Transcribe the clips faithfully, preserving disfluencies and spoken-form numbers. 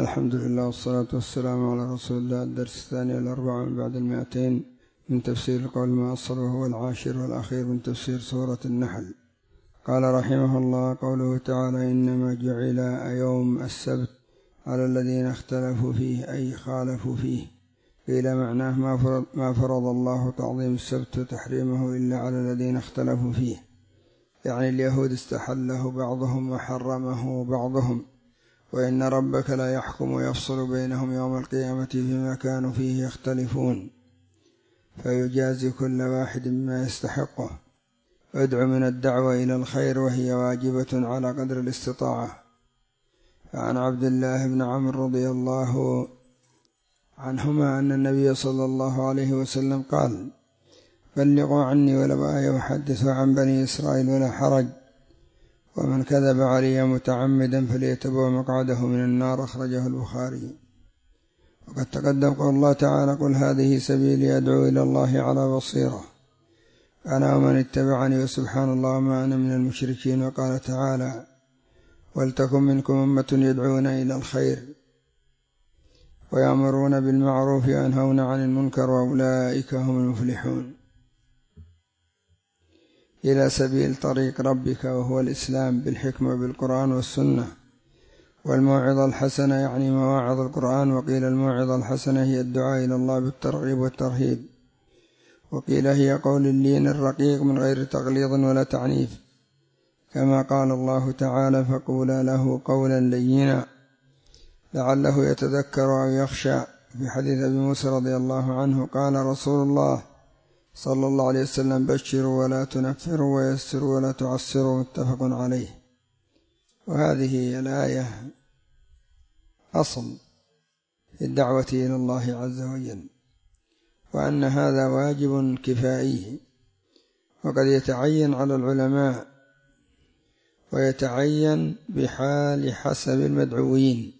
الحمد لله والصلاة والسلام على رسول الله. الدرس الثاني والأربعون بعد المائتين من تفسير القول المؤصل، وهو العاشر والأخير من تفسير سورة النحل. قال رحمه الله: قوله تعالى: إنما جعل يوم السبت على الذين اختلفوا فيه، أي خالفوا فيه. قيل معناه ما فرض, ما فرض الله تعظيم السبت وتحريمه إلا على الذين اختلفوا فيه، يعني اليهود استحله بعضهم وحرمه بعضهم. وإن ربك لا يحكم ويفصل بينهم يوم القيامة فيما كانوا فيه يختلفون، فيجازي كل واحد بما يستحقه. ادع من الدعوة إلى الخير، وهي واجبة على قدر الاستطاعة. فعن عبد الله بن عمرو رضي الله عنهما أن النبي صلى الله عليه وسلم قال: بلغوا عني ولو آية وحدثوا عن بني إسرائيل ولا حرج، ومن كذب علي متعمدا فليتبوأ مقعده من النار. أخرجه البخاري. وقد تقدم قول الله تعالى: قل هذه سبيلي أدعو إلى الله على بصيرة أنا ومن اتبعني وسبحان الله ما أنا من المشركين. وقال تعالى: ولتكن منكم أمة يدعون إلى الخير ويأمرون بالمعروف وينهون عن المنكر وأولئك هم المفلحون. إلى سبيل طريق ربك، وهو الإسلام بالحكمة بالقرآن والسنة والموعظة الحسنة، يعني مواعظ القرآن. وقيل الموعظة الحسنة هي الدعاء إلى الله بالترغيب والترهيب. وقيل هي قول اللين الرقيق من غير تغليظ ولا تعنيف، كما قال الله تعالى: فقولا له قولا لينا لعله يتذكر أو يخشى. في حديث أبي موسى رضي الله عنه قال رسول الله صلى الله عليه وسلم: بشروا ولا تنفروا ويسروا ولا تعسروا. متفق عليه. وهذه الآية أصل في الدعوة إلى الله عز وجل، وأن هذا واجب كفائي، وقد يتعين على العلماء ويتعين بحال حسب المدعوين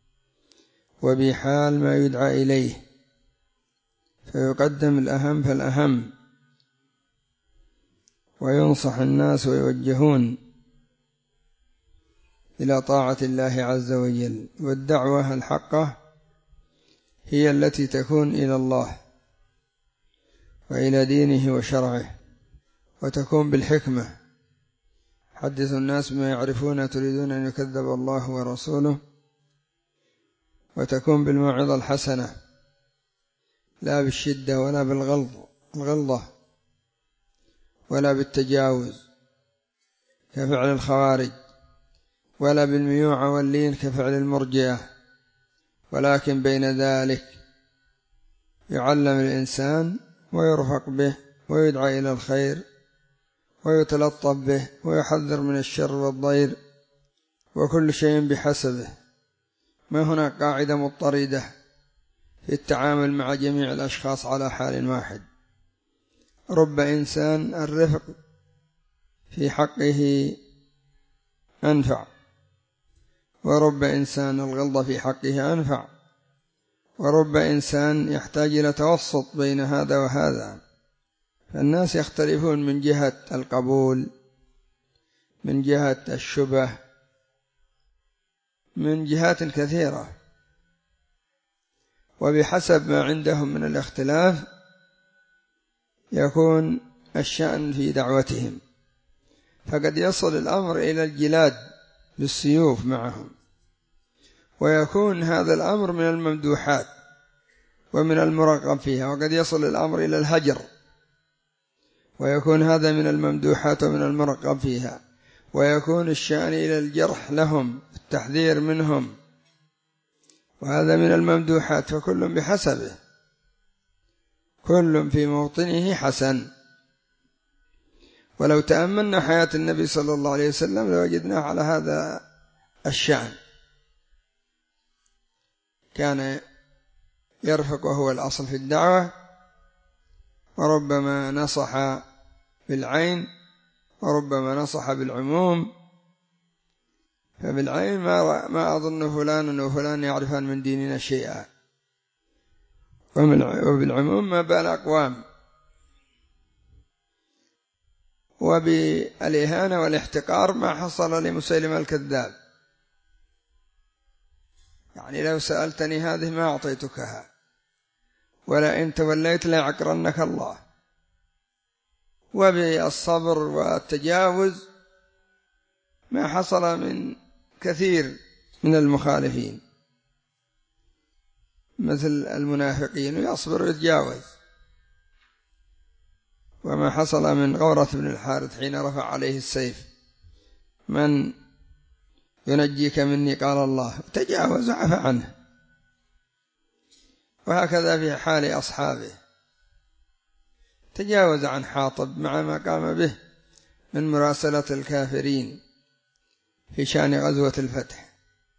وبحال ما يدعى إليه، فيقدم الأهم فالأهم، وينصح الناس ويوجهون إلى طاعة الله عز وجل. والدعوة الحقة هي التي تكون إلى الله وإلى دينه وشرعه، وتكون بالحكمة. حدث الناس بما يعرفون تريدون أن يكذب الله ورسوله. وتكون بالموعظة الحسنة، لا بالشدة ولا بالغلظة ولا بالتجاوز كفعل الخوارج، ولا بالميوعة واللين كفعل المرجئة، ولكن بين ذلك يعلم الإنسان ويرفق به ويدعى إلى الخير ويتلطف به ويحذر من الشر والضير، وكل شيء بحسبه. ما هناك قاعدة مضطردة في التعامل مع جميع الأشخاص على حال واحد. رب إنسان الرفق في حقه أنفع، ورب إنسان الغلظة في حقه أنفع، ورب إنسان يحتاج إلى توسط بين هذا وهذا. فالناس يختلفون من جهة القبول، من جهة الشبه، من جهات كثيرة، وبحسب ما عندهم من الاختلاف يكون الشأن في دعوتهم. فقد يصل الأمر إلى الجلاد بالسيوف معهم، ويكون هذا الأمر من الممدوحات ومن المرغب فيها. وقد يصل الأمر إلى الهجر، ويكون هذا من الممدوحات ومن المرغب فيها. ويكون الشأن إلى الجرح لهم، التحذير منهم، وهذا من الممدوحات. فكل بحسبه، كل في موطنه حسن. ولو تأملنا حياة النبي صلى الله عليه وسلم لوجدناه على هذا الشأن. كان يرفق وهو الأصل في الدعوة، وربما نصح بالعين وربما نصح بالعموم. فبالعين ما, ما أظن فلان وفلان يعرفان من ديننا شيئا، وبالعموم ما بال أقوام. وبالإهانة والاحتقار ما حصل لمسيلمة الكذاب. يعني لو سألتني هذه ما أعطيتكها، ولئن توليت ليعقرنك الله. وبالصبر والتجاوز ما حصل من كثير من المخالفين مثل المنافقين، يصبر ويتجاوز. وما حصل من غورة بن الحارث حين رفع عليه السيف: من ينجيك مني؟ قال الله، تجاوز وعفى عنه. وهكذا في حال أصحابه، تجاوز عن حاطب مع ما قام به من مراسلة الكافرين في شأن غزوة الفتح.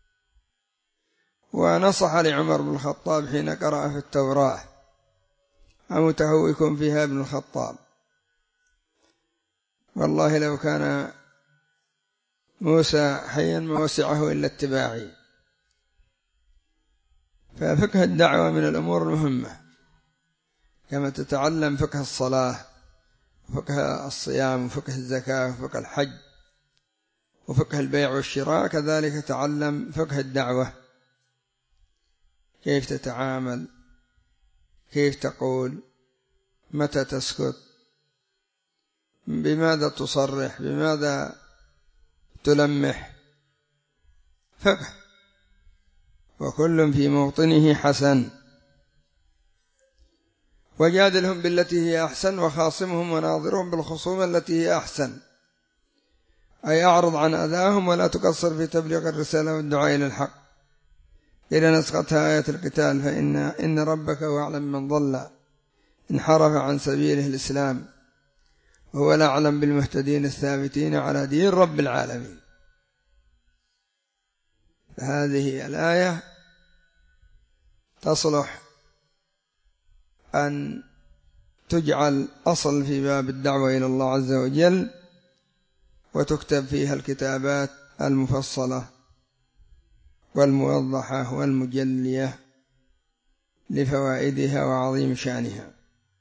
ونصح لعمر بن الخطاب حين قرأ في التوراة: أمتهوك فيها ابن الخطاب، والله لو كان موسى حيا ما وسعه إلا اتباعي. ففقه الدعوة من الأمور المهمة، كما تتعلم فقه الصلاة وفقه الصيام وفقه الزكاة وفقه الحج وفقه البيع والشراء، كذلك تعلم فقه الدعوة، كيف تتعامل، كيف تقول، متى تسكت، بماذا تصرح، بماذا تلمح، فقه، وكل في موطنه حسن. وجادلهم بالتي هي أحسن وخاصمهم وناظرهم بالخصومة التي هي أحسن، أي أعرض عن أذاهم ولا تقصر في تبليغ الرسالة والدعاء إلى الحق إلى نسختها آية القتال، فإن إن ربك هو أعلم من ضل انحرف عن سبيله الإسلام وهو الأعلم بالمهتدين الثابتين على دين رب العالمين. فهذه الآية تصلح أن تجعل أصل في باب الدعوة إلى الله عز وجل، وتكتب فيها الكتابات المفصلة والموضحة والمجلية لفوائدها وعظيم شأنها،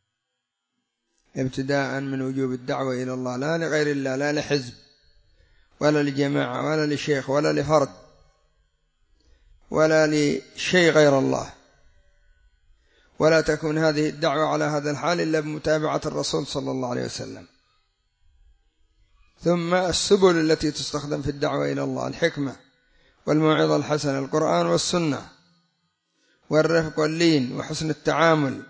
ابتداء من وجوب الدعوة إلى الله لا لغير الله، لا لحزب ولا لجماعة ولا لشيخ ولا لفرد ولا لشيء غير الله. ولا تكون هذه الدعوة على هذا الحال إلا بمتابعة الرسول صلى الله عليه وسلم. ثم السبل التي تستخدم في الدعوة إلى الله: الحكمة والموعظة الحسنة، القرآن والسنة، والرفق واللين وحسن التعامل.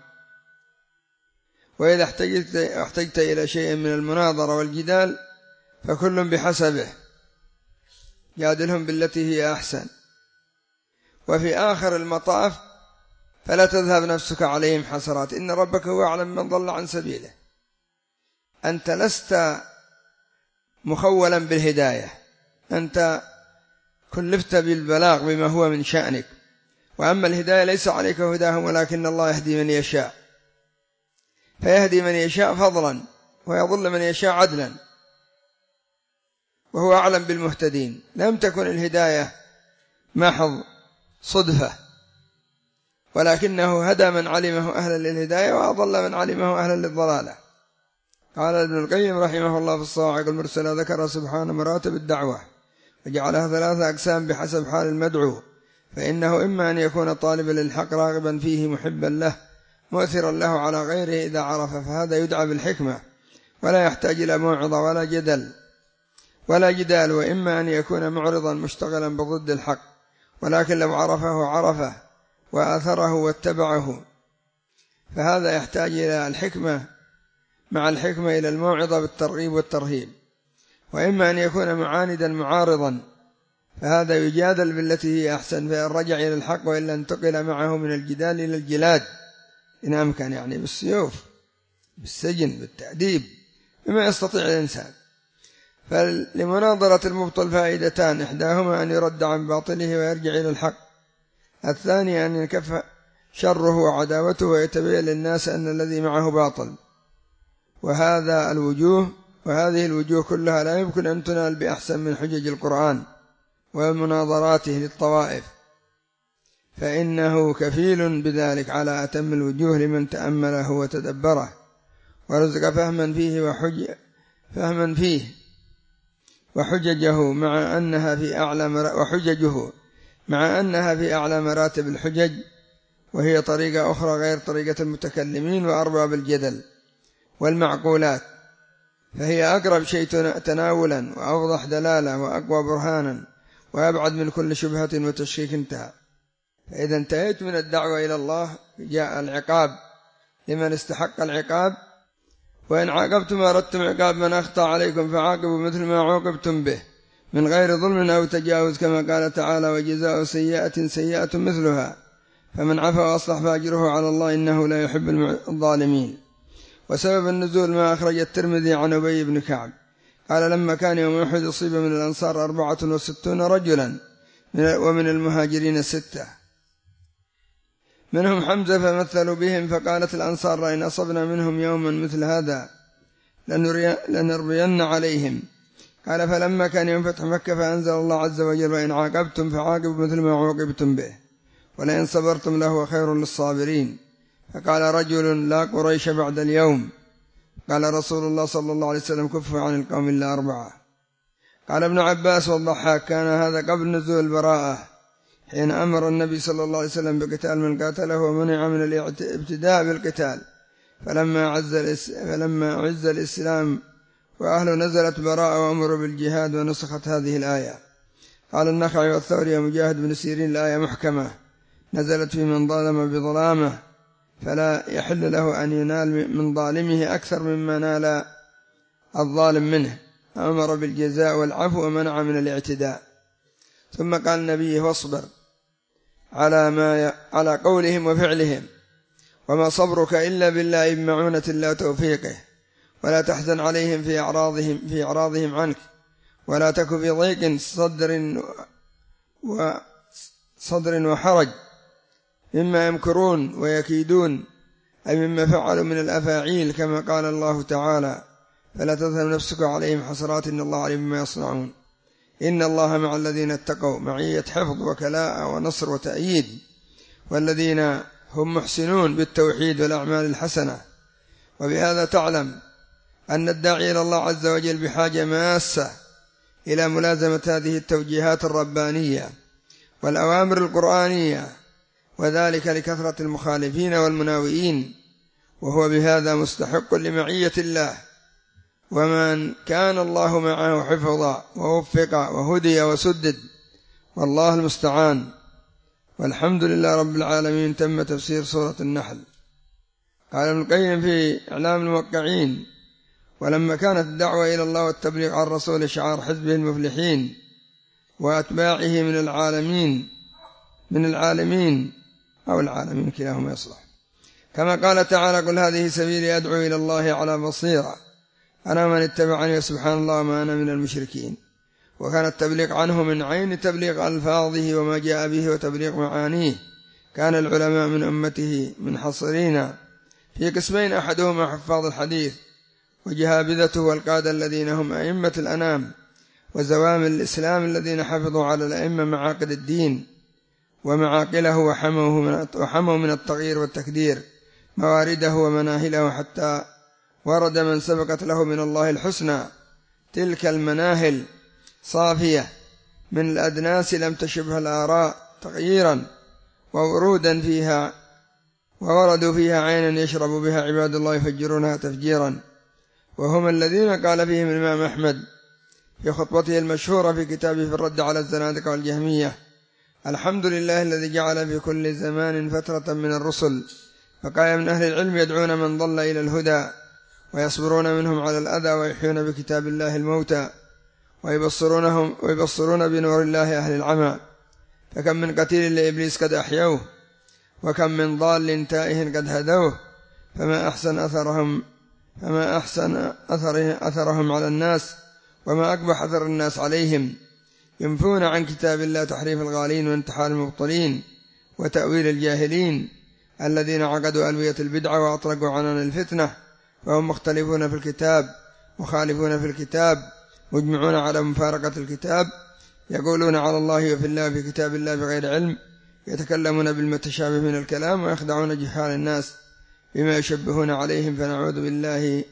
وإذا احتجت, احتجت إلى شيء من المناظرة والجدال فكل بحسبه، جادلهم بالتي هي أحسن. وفي آخر المطاف فلا تذهب نفسك عليهم حسرات، إن ربك هو أعلم من ضل عن سبيله. أنت لست مخولا بالهداية، أنت كلفت بالبلاغ بما هو من شأنك، وأما الهداية ليس عليك هداهم ولكن الله يهدي من يشاء، فيهدي من يشاء فضلا ويضل من يشاء عدلا، وهو أعلم بالمهتدين. لم تكن الهداية محض صدفة، ولكنه هدى من علمه أهلا للهداية وأضل من علمه أهلا للضلالة. قال ابن القيم رحمه الله في الصواعق المرسلة: ذكر سبحانه مراتب الدعوة وجعلها ثلاثة أقسام بحسب حال المدعو، فإنه إما أن يكون طالبا للحق راغبا فيه محبا له مؤثرا له على غيره إذا عرف، فهذا يدعى بالحكمة ولا يحتاج إلى موعظة ولا جدل ولا جدال. وإما أن يكون معرضا مشتغلا بضد الحق، ولكن لو عرفه عرفه وآثره واتبعه، فهذا يحتاج إلى الحكمة مع الحكمة إلى الموعظة بالترغيب والترهيب. وإما أن يكون معاندا معارضا، فهذا يجادل بالتي هي أحسن، فإن رجع إلى الحق وإلا انتقل معه من الجدال إلى الجلاد إن أمكن، يعني بالسيوف، بالسجن، بالتأديب، بما يستطيع الإنسان. فلمناظرة المبطل فائدتان: إحداهما أن يرد عن باطله ويرجع إلى الحق، الثاني أن يكف شره وعداوته ويتبين للناس أن الذي معه باطل. وهذا الوجوه وهذه الوجوه كلها لا يمكن أن تنال بأحسن من حجج القرآن ومناظراته للطوائف، فإنه كفيل بذلك على أتم الوجوه لمن تأمله وتدبره ورزق فهما فيه وحج فهما فيه وحججه مع أنها في أعلى وحججه مع أنها في أعلى مراتب الحجج، وهي طريقة أخرى غير طريقة المتكلمين وأرباب الجدل والمعقولات، فهي أقرب شيء تناولا وأوضح دلالة وأقوى برهانا وأبعد من كل شبهة وتشكيك. انتهى. فإذا انتهيت من الدعوة إلى الله جاء العقاب لمن استحق العقاب، وإن عاقبتم أردتم عقاب من أخطأ عليكم فعاقبوا مثل ما عوقبتم به من غير ظلم أو تجاوز، كما قال تعالى: وجزاء سيئة سيئة مثلها فمن عفا وأصلح فأجره على الله إنه لا يحب الظالمين. وسبب النزول ما أخرج الترمذي عن أبي بن كعب قال: لما كان يوم أحد أصيب من الأنصار أربعة وستون رجلا ومن المهاجرين ستة، منهم حمزة، فمثلوا بهم، فقالت الأنصار: لئن أصبنا منهم يوما مثل هذا لنربين عليهم. قال: فلما كان يوم فتح مكة فأنزل الله عز وجل: وإن عاقبتم فعاقبوا مثل ما عوقبتم به ولئن صبرتم لهو خير للصابرين. فقال رجل: لا قريش بعد اليوم. قال رسول الله صلى الله عليه وسلم: كفوا عن القوم إلا أربعة. قال ابن عباس والضحاك: كان هذا قبل نزول البراءة، حين أمر النبي صلى الله عليه وسلم بقتال من قاتله ومنع من الابتداء بالقتال، فلما عز, فلما عز الإسلام وأهله نزلت براءة وأمروا بالجهاد ونسخت هذه الآية. قال النخعي والثوري ومجاهد بن سيرين: الآية محكمة نزلت في من ظلم بظلامه، فلا يحل له أن ينال من ظالمه أكثر مما نال الظالم منه، أمر بالجزاء والعفو ومنع من الاعتداء. ثم قال النبي: واصبر على ما ي... على قولهم وفعلهم، وما صبرك إلا بالله بمعونة الله توفيقه، ولا تحزن عليهم في أعراضهم في أعراضهم عنك، ولا تك في ضيق صدر وصدر وحرج مما يمكرون ويكيدون، أي مما فعلوا من الأفاعيل، كما قال الله تعالى: فلا تذهب نفسك عليهم حسرات إن الله عليم بما يصنعون. إن الله مع الذين اتقوا معية حفظ وكلاء ونصر وتأييد، والذين هم محسنون بالتوحيد والأعمال الحسنة. وبهذا تعلم أن الداعي إلى الله عز وجل بحاجة ماسة إلى ملازمة هذه التوجيهات الربانية والأوامر القرآنية، وذلك لكثرة المخالفين والمناوئين، وهو بهذا مستحق لمعية الله. ومن كان الله معه حفظ ووفق وهدي وسدد، والله المستعان. والحمد لله رب العالمين. تم تفسير سورة النحل. قال ابن القيم في إعلام الموقعين: ولما كانت الدعوة إلى الله والتبليغ عن الرسول شعار حزبه المفلحين وأتباعه من العالمين من العالمين أو العالمين كلاهما يصلح، كما قال تعالى: قل هذه سبيلي أدعو إلى الله على بصيرة أنا من اتبعني سبحان الله ما أنا من المشركين. وكان التبليغ عنه من عين تبليغ ألفاظه وما جاء به وتبليغ معانيه. كان العلماء من أمته منحصرين في قسمين: أحدهما حفاظ الحديث وجهابذته والقادة الذين هم أئمة الأنام وزوام الإسلام الذين حفظوا على الأئمة معاقد الدين ومعاقله وحموا من التغيير والتكدير موارده ومناهله، حتى ورد من سبقت له من الله الحسنى تلك المناهل صافية من الأدناس لم تشبه الآراء تغييرا وورودا فيها، ووردوا فيها عينا يشرب بها عباد الله يفجرونها تفجيرا. وهم الذين قال فيهم الإمام أحمد في خطبته المشهورة في كتابه في الرد على الزنادقة والجهمية: الحمد لله الذي جعل في كل زمان فترة من الرسل فقال من أهل العلم يدعون من ضل إلى الهدى ويصبرون منهم على الأذى ويحيون بكتاب الله الموتى ويبصرونهم ويبصرون بنور الله أهل العمى. فكم من قتيل لإبليس قد أحيوه، وكم من ضال تائه قد هدوه، فما أحسن أثرهم فما أحسن أثره أثرهم على الناس، وما أقبح أثر الناس عليهم. ينفون عن كتاب الله تحريف الغالين وانتحال المبطلين وتأويل الجاهلين الذين عقدوا ألوية البدعة وأطلقوا عنان الفتنة، وهم مختلفون في الكتاب مخالفون في الكتاب مجمعون على مفارقة الكتاب، يقولون على الله وفي الله في كتاب الله بغير علم، يتكلمون بالمتشابه من الكلام ويخدعون جهال الناس بما يشبهون عليهم، فنعوذ بالله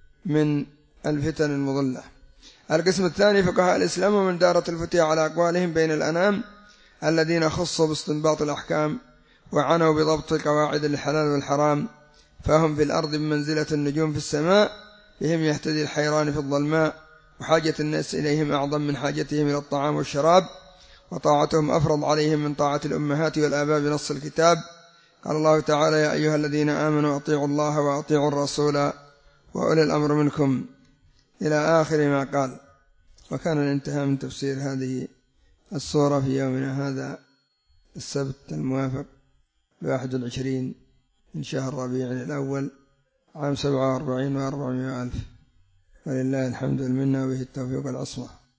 من الفتن المضلة. القسم الثاني: فقهاء الإسلام ومن دارت الفتية على أقوالهم بين الأنام الذين خصوا باستنباط الأحكام وعنوا بضبط قواعد الحلال والحرام، فهم في الأرض بمنزلة النجوم في السماء، بهم يهتدي الحيران في الظلماء، وحاجة الناس إليهم أعظم من حاجتهم إلى الطعام والشراب، وطاعتهم أفرض عليهم من طاعة الأمهات والآباء بنص الكتاب. قال الله تعالى: يا أيها الذين آمنوا أطيعوا الله وأطيعوا الرسول وأولي الأمر منكم، إلى آخر ما قال. وكان الانتهاء من تفسير هذه السورة في يومنا هذا السبت الموافق بواحد والعشرين من شهر ربيع الأول عام سبعة وأربعين وأربعمائة ألف، ولله الحمد والمنة وبه التوفيق والعصمة.